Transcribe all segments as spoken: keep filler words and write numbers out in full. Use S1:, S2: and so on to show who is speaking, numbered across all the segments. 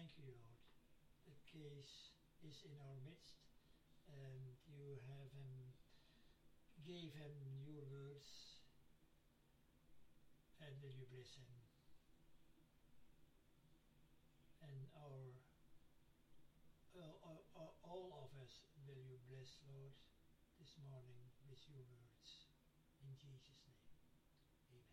S1: thank you, Lord. The case is in our midst, and you have him, gave him your words, and will you bless him? And our, uh, uh, all of us, will you bless, Lord, this morning with your words. In Jesus' name, amen.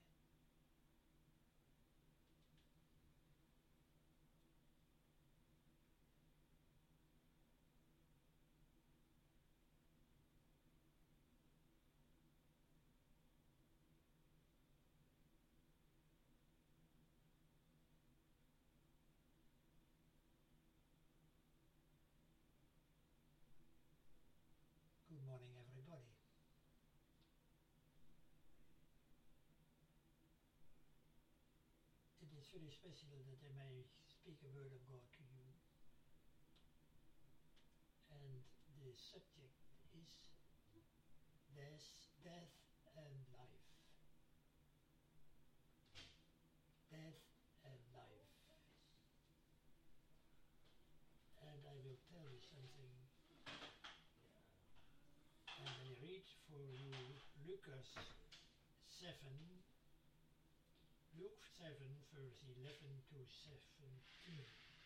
S1: Good morning, everybody. It is very special that I may speak a word of God to you. And the subject is death, death and life. Death and life. And I will tell you something. And I read for you Lucas seven, Luke seven, verse eleven to seventeen.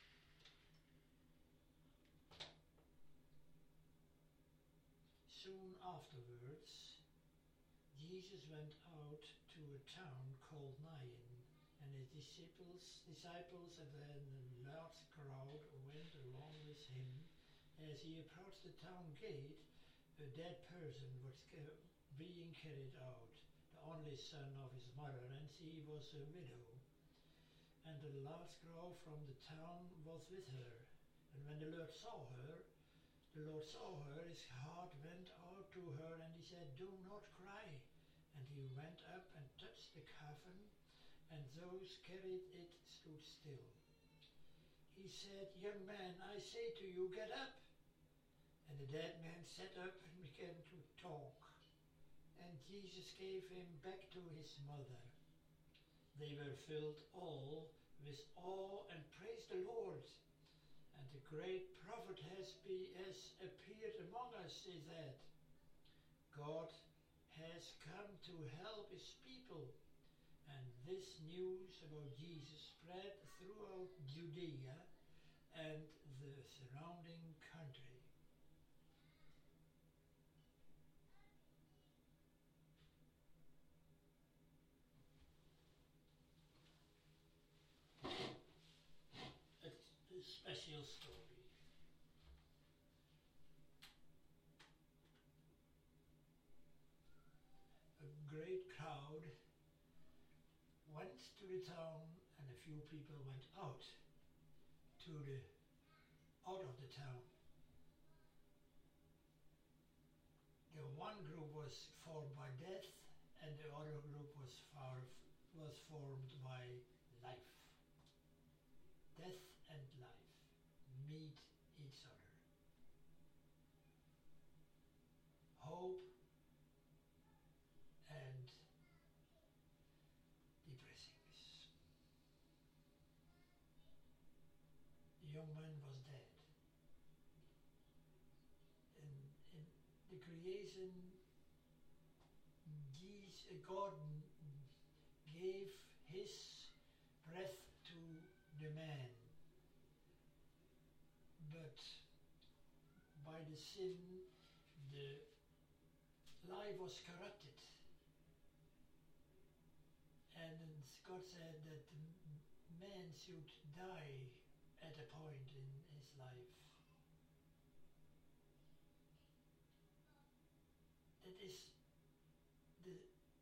S1: Soon afterwards, Jesus went out to a town called Nain, and his disciples, disciples and then a large crowd went along with him. As he approached the town gate, a dead person was being carried out, the only son of his mother, and she was a widow. And a large crowd from the town was with her. And when the Lord saw her, the Lord saw her, his heart went out to her, and he said, "Do not cry." And he went up and touched the coffin, and those carried it stood still. He said, "Young man, I say to you, get up." And the dead man sat up and began to talk. And Jesus gave him back to his mother. They were filled all with awe and praised the Lord. And the great prophet has, be, has appeared among us, they said. God has come to help his people. And this news about Jesus spread throughout Judea and the surrounding country. A special story. A great crowd went to the town, and a few people went out to the out of the town. The one group was formed by death, and the other group was far, was formed by life. Death and life meet each other. Hope and depressingness. The young man was dead. In, in the creation, God gave his breath to the man, but by the sin the life was corrupted, and God said that the man should die at a point in his life. That is the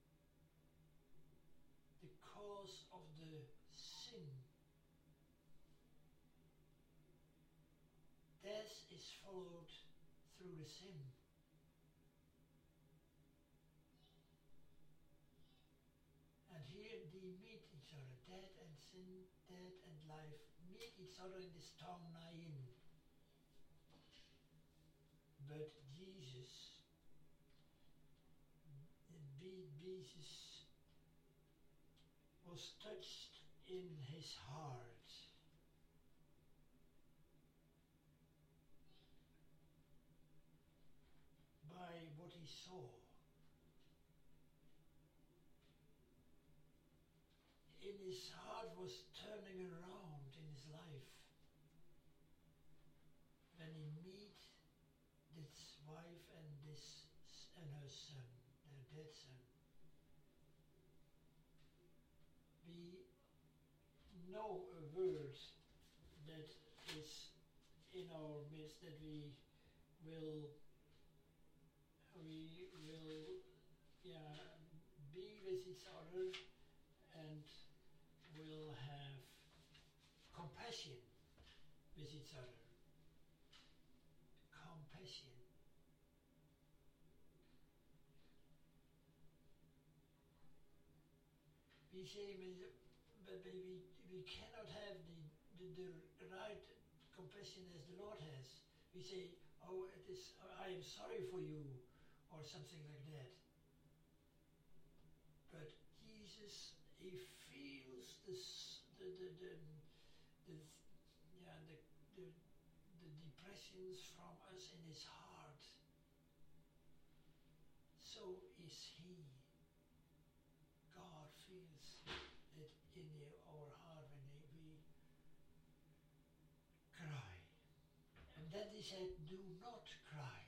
S1: the cause of the sin. Death is followed through the sin. And here they meet each other. Death and sin, death and life meet each other in this town Nain. But Jesus, Jesus was touched in his heart saw, in his heart was turning around in his life when he meet this wife and this and her son, their dead son. We know a word that is in our midst that we will we will yeah be with each other and will have compassion with each other. Compassion. We say, but we, we cannot have the, the, the right compassion as the Lord has. We say, oh, it is, I am sorry for you, or something like that. But Jesus, he feels this, the, the, the, the, yeah, the, the, the depressions from us in his heart. So is he. God feels it in our heart when we cry. And then he said, do not cry.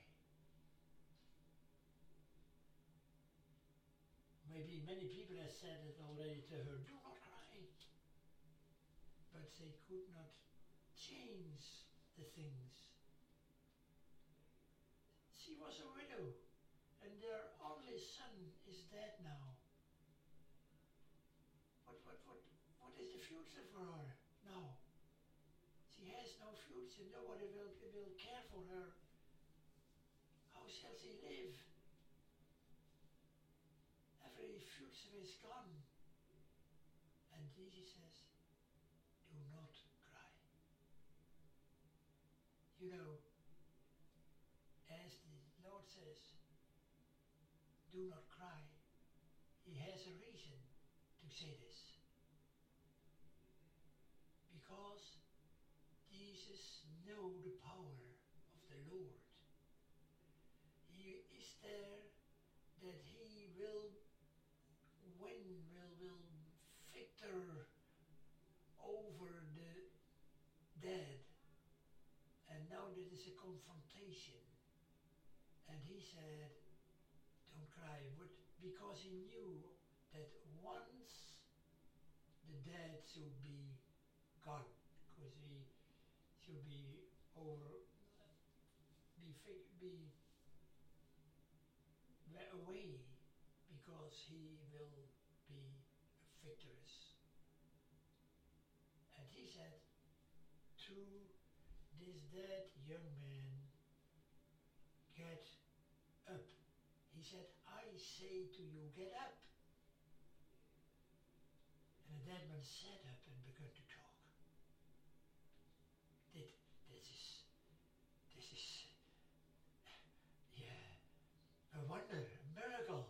S1: Maybe many people have said it already to her, do not cry. But they could not change the things. She was a widow, and their only son is dead now. What, what, what, what is the future for her now? She has no future. Nobody will, will care for her. How shall she live? Every future is gone. And Jesus says, do not cry. You know, as the Lord says, do not cry, he has a reason to say this. Because Jesus knows the power of the Lord. He is there that he will win, will, will victor over the dead. And now there is a confrontation. And he said, don't cry, but because he knew that once the dead should be gone, because he should be over, be, be away, because he will be victorious. And he said to this dead young man, get up. He said, I say to you, get up. And the dead man sat up and began to talk. That, this is, this is, yeah, a wonder, a miracle.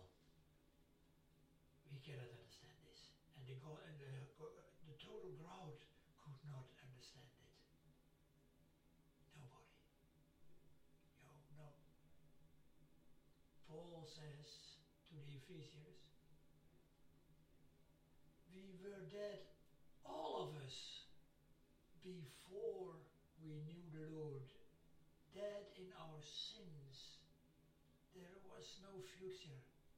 S1: We cannot understand this. And the, go, and the, the total crowd could not understand it. Nobody. No, no. Paul says to the Ephesians, we were dead, all of us, before we knew the Lord, dead in our sins. There was no future.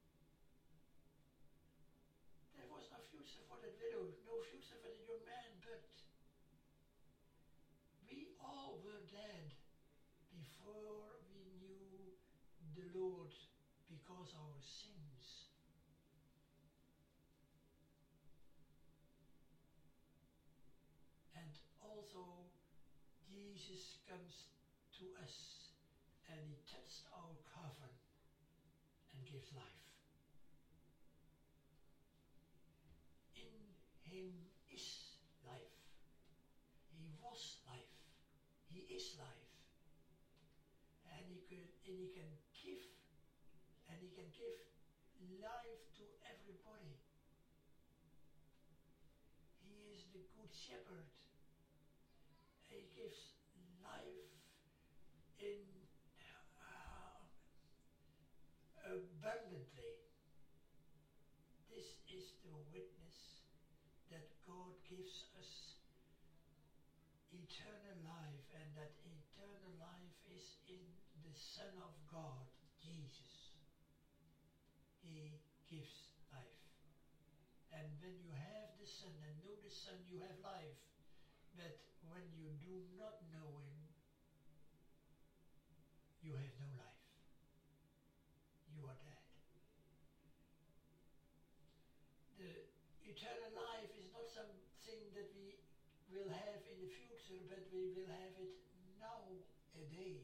S1: There was no future for that widow, no future for the young man, but we all were dead before we knew the Lord, because our sins. And also Jesus comes to us and he touched our coffin and gives life. In him is life. He was life. He is life. And he could and he can give and he can give life to everybody. He is the good shepherd. He gives life in uh, a abundantly. This is the witness that God gives us eternal life, and that eternal life is in the Son of God, Jesus. He gives life. And when you have the Son and know the Son, you have life. But when you do not know Him, you have no life. You are dead. The eternal life is not something that we will have in the future, but we will have it now a day.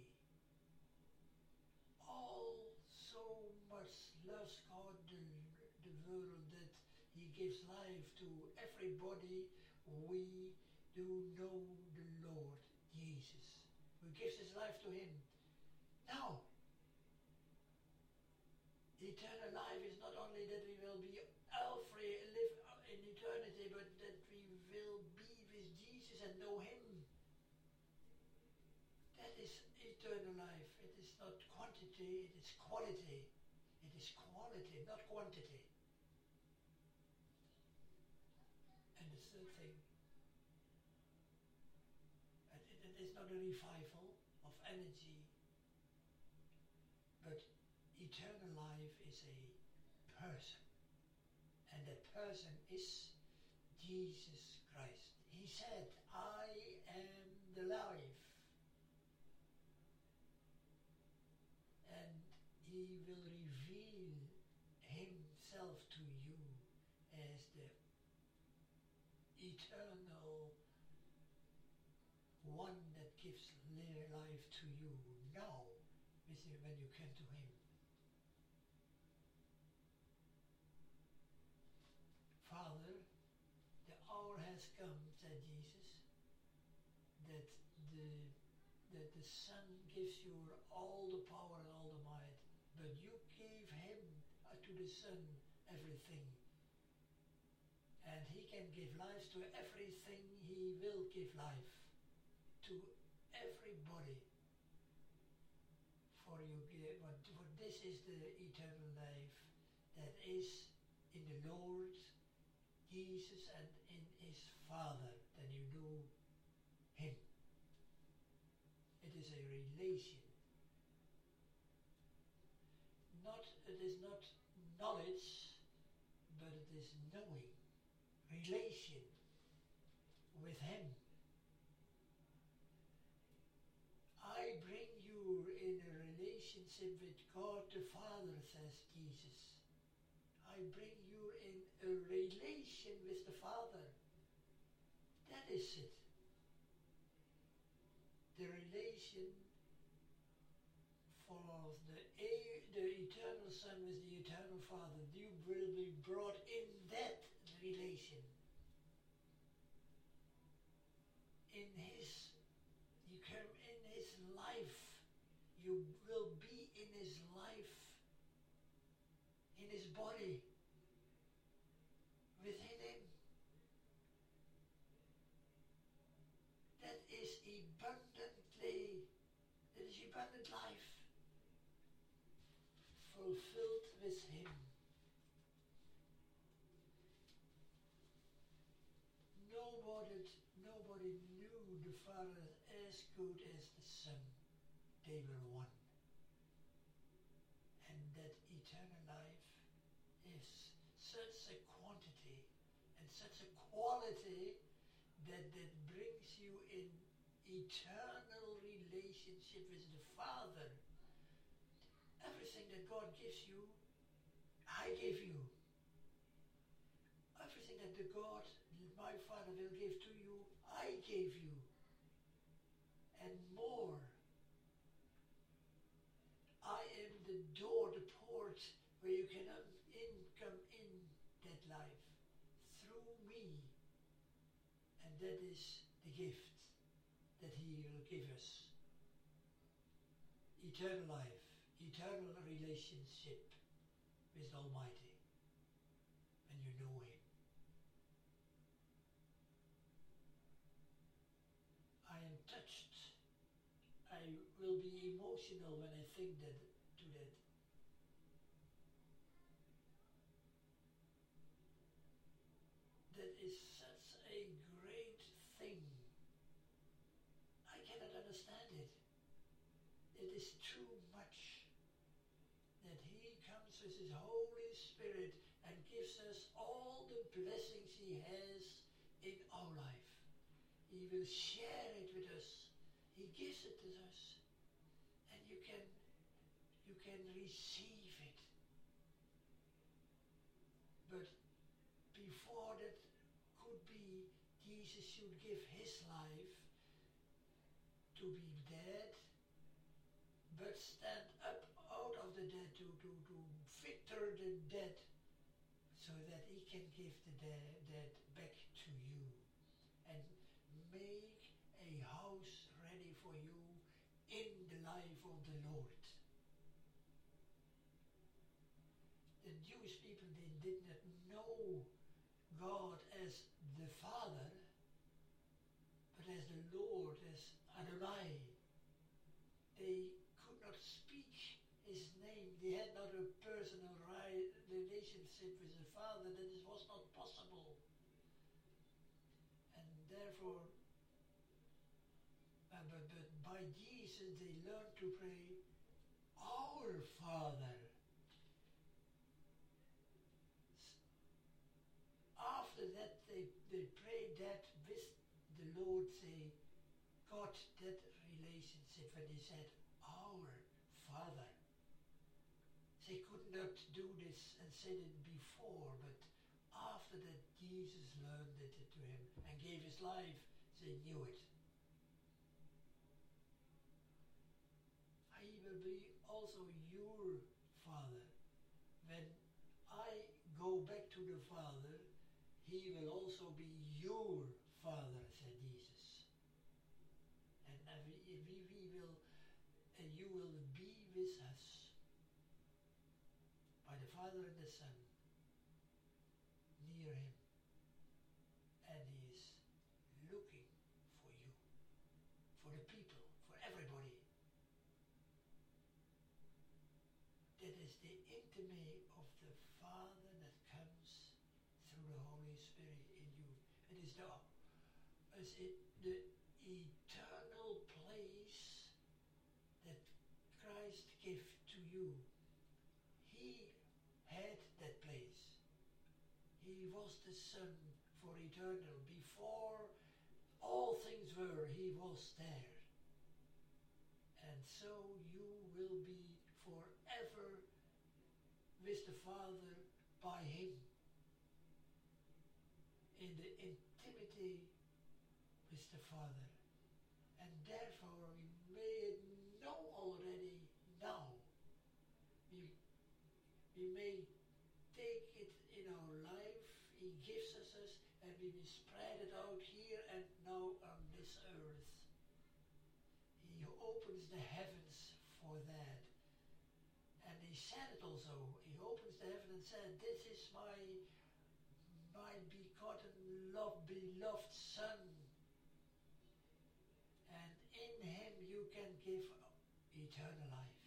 S1: All so much loves God the, the world that He gives life to everybody. We do know the Lord Jesus, who gives His life to Him. Now, eternal life is not only that we will be all free, live in eternity, but that we will be with Jesus and know Him. That is eternal life. It is not quantity, it is quality. It is quality, not quantity. And the third thing, it, it is not a revival of energy, but eternal life is a person. And that person is Jesus Christ. He said, I am the life. And He will reveal Himself to you as the eternal one that gives life to you now when you come to Him. Father, the hour has come, said Jesus, that the that the Son gives you all the power and all the might, but you gave Him uh, to the Son everything. And He can give life to everything. He will give life to everybody. For you give, but for this is the eternal life that is in the Lord Jesus and in His Father, that you know Him. It is a relation. Not, it is not knowledge, but it is knowing. Relation with Him. I bring you in a relationship with God the Father, says Jesus. I bring you in a relation with the Father. That is it. The relation for the, the eternal Son with the eternal Father. You will be brought in that relation. In His, you come in His life. You will be in His life, in His body, within Him. That is abundantly, that is abundant life, fulfilled with Him. Nobody, nobody knew the Father as good as the Son. They were one. And that eternal life is such a quantity and such a quality that that brings you in eternal relationship with the Father. Everything that God gives you, I give you. Everything that the God, my Father, will give to you, I gave you. And more. I am the door, the port, where you can in, come in that life through me. And that is the gift that He will give us. Eternal life, eternal relationship with the Almighty. And you know Him. I am touched. I will be emotional when I think that to that. us with His Holy Spirit and gives us all the blessings He has in our life. He will share it with us. He gives it to us. And you can, you can receive it. But before that could be, Jesus should give His life to be dead, but stand up out of the dead, to, to, to victor the dead, so that He can give the dead, dead back to you and make a house ready for you in the life of the Lord. The Jewish people, they did not know God as the Father, but as the Lord, as Adonai. They could not speak His name. They had not a personal right, relationship with the Father. That it was not possible. And therefore, uh, but, but by Jesus they learned to pray, Our Father. After that they, they prayed that with the Lord, they got that relationship when they said, Our Father. They could not do this and said it before, but after that Jesus learned it to him and gave His life, they knew it. He will be also your Father. When I go back to the Father, He will also be your Father, said Jesus. And uh, we, we, we will, and you will be with us by the Father and the Son, near Him. And He is looking for you, for the people, for everybody. That is the intimacy of the Father that comes through the Holy Spirit in you. It is the, is it the eternal place that Christ gave to you. He had that place. He was the Son for eternal. Before all things were, He was there. And so you will be forever with the Father by Him. In the intimacy with the Father. And therefore we may know already now. We, we may take it in our life. He gives us us and we will spread it out here and now on this earth. He opens the heavens for that. And He said it also. He opens the heaven and said, This is my my begotten, love, beloved Son. And in Him you can give eternal life.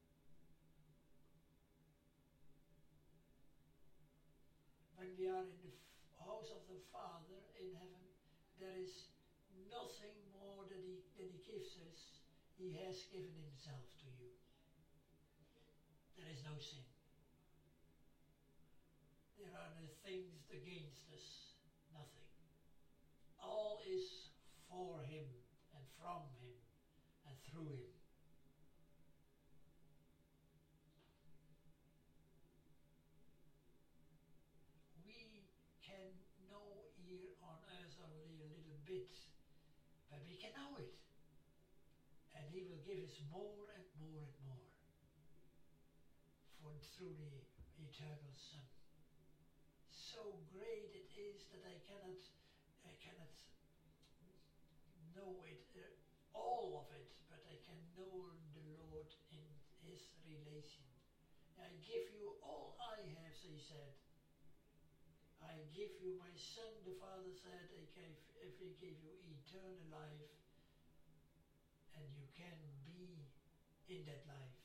S1: When we are in the house of the Father in heaven, there is nothing more that He, that he gives us. He has given Himself to you. There is no sin. There are no things against us. Nothing. All is for Him and from Him and through Him. We can know here on earth only a little bit, but we can know it. And He will give us more and more and more for through the eternal Son. So great it is that I cannot, I cannot know it, uh, all of it, but I can know the Lord in His relation. I give you all I have, He said. I give you my Son, the Father said, I gave, if I give you eternal life, and you can be in that life.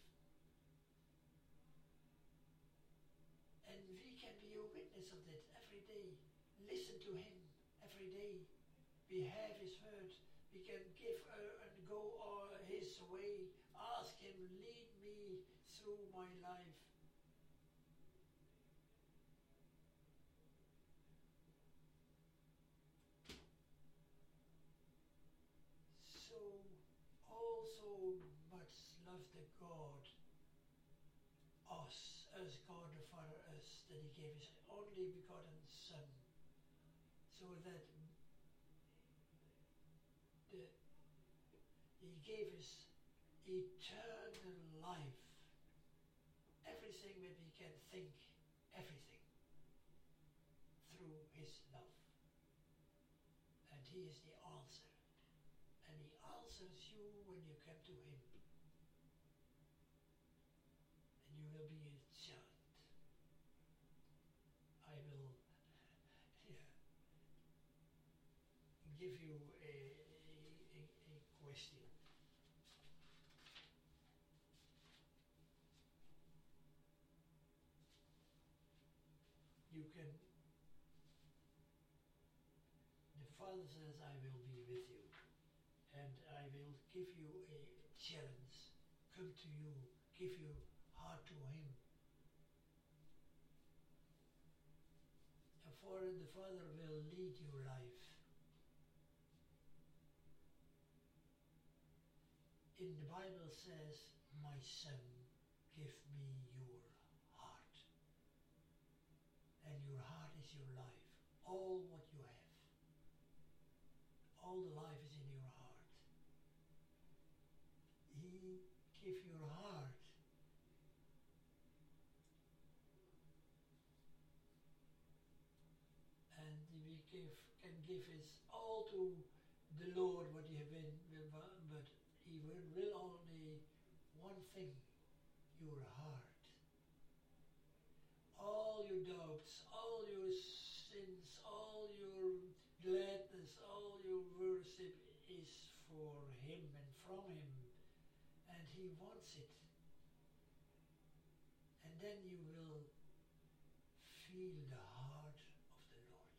S1: And we can be a witness of that every day. Listen to Him every day. We have His word. We can give uh, and go uh, His way. Ask Him, lead me through my life. the God, us, as God the Father, us, that he gave his only begotten Son, so that the, he gave us eternal life, everything that we can think, everything, through his love. And he is the answer. And he answers you when you come to him. And you will be a child. I will yeah, give you a, a, a, a question. You can, the Father says, I will be with you, and I will give you a challenge, come to you, give you heart to him. And for the Father will lead your life. In the Bible says, my son, give me your heart. And your heart is your life, all what you have. All the life is in your heart. He give your heart. And we give, can give his all to the Lord what you have been, but he will, will only one thing, your heart. All your doubts, all your sins, all your gladness, all your worship is for him and from him, and he wants it. And then you will feel the heart of the Lord.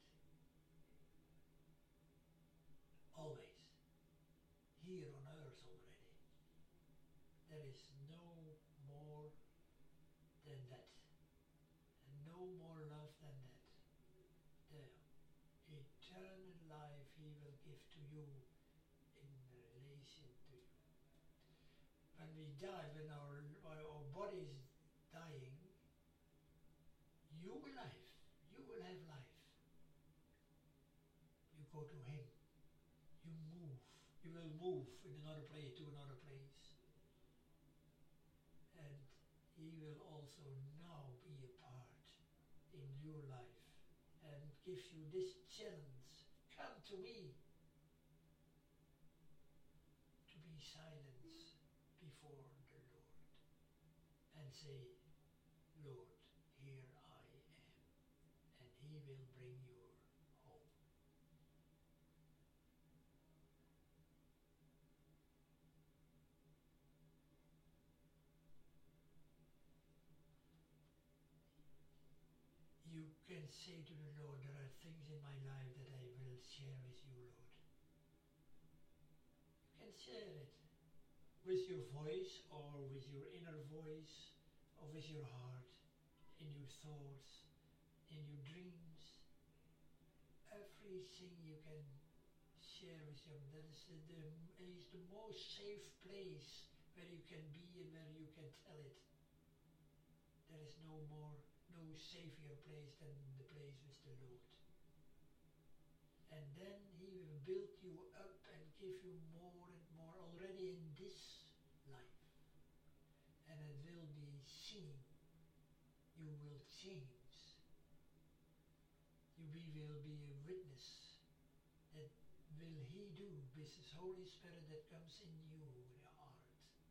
S1: Always. Here on earth already. There is no more than that. And no more love than that. The eternal life he will give to you in relation to you. When we die, when our, our body is dying, you will live, you will have life. You go to him, you move, you will move in another place to another place. And he will also now be a part in your life and gives you this challenge. Come to me. To be silent before the Lord and say, Lord, here I am. And he will bring you home. You can say to the Lord, there are things in my life that I will share with you, Lord. You can share it with your voice or with your inner voice or with your heart, in your thoughts, in your dreams. Everything you can share with him. That is the, the, is the most safe place where you can be and where you can tell it. There is no more, no safer place than the place with the Lord. And then he will build you up and give you more and more already in this life. And it will be seen. You will change. You be, will be a witness. That will he do with his Holy Spirit that comes in you, in your heart.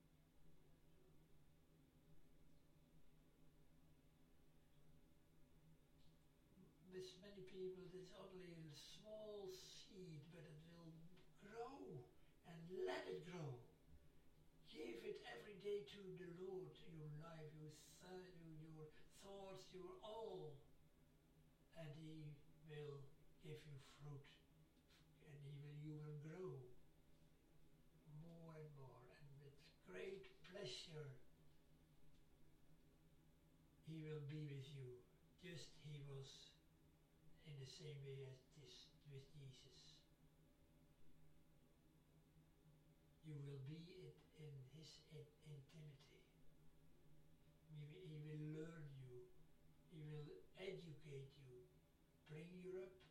S1: With many people it's only a small seed, but it will grow, and let it grow. Give it every day to the Lord, your life, your, th- your thoughts, your all, and he will give you fruit, and he will, you will grow more and more, and with great pleasure he will be with you, just he was in the same way as this with Jesus. You will be it in his in- intimacy. He will, he will learn you. He will educate you, bring you up.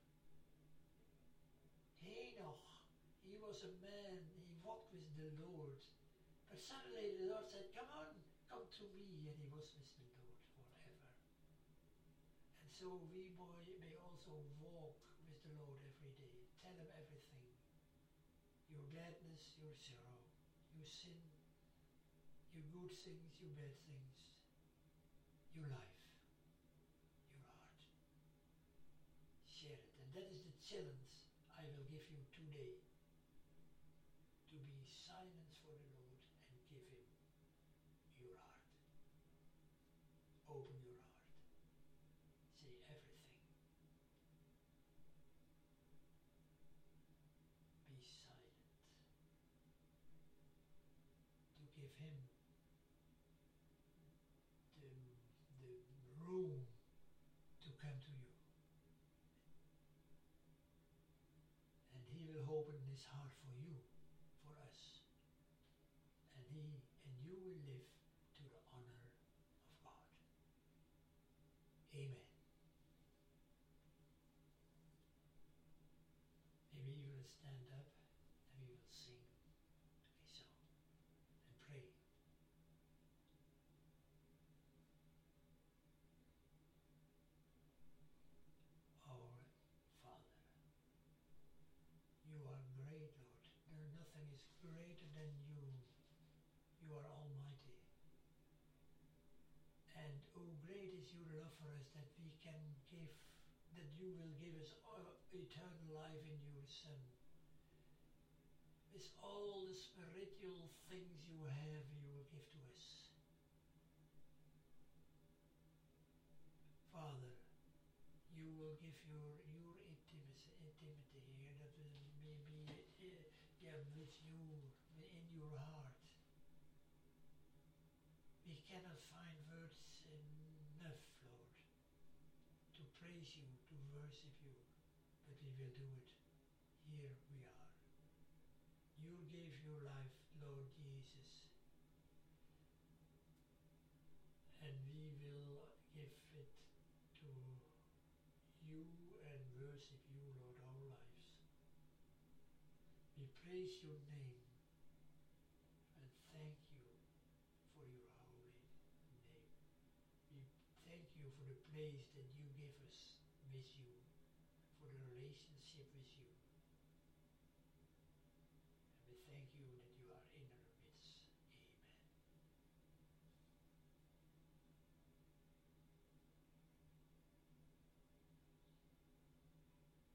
S1: Enoch, he was a man, he walked with the Lord. But suddenly the Lord said, come on, come to me. And he was with the Lord forever. And so we boy, may also walk with the Lord every day. Tell him everything. Your gladness, your sorrow, your sin, your good things, your bad things, your life, your heart. Share it. And that is the challenge I will give you today. To be silent for the Lord and give him your heart. Open your heart. Say everything. Be silent. To give him the, the room to come to you. And he will open his heart for you, for us. And he and you will live to the honor of God. Amen. Maybe you will stand up and we will sing a song and pray. Our Father, you are great, Lord. There nothing is greater than you. You are almighty. And oh, great is your love for us that we can give, that you will give us all eternal life in your Son. With all the spiritual things you have, you will give to us. Father, you will give your your intimacy, intimacy here, that will may be uh, yeah, with you, in your heart. We cannot find words enough, Lord, to praise you, to worship you, but we will do it. Here we are. You gave your life, Lord Jesus, and we will give it to you and worship you, Lord, our lives. We praise your name and thank you for your holy name. We thank you for the place that you give us with you, for the relationship with you. And we thank you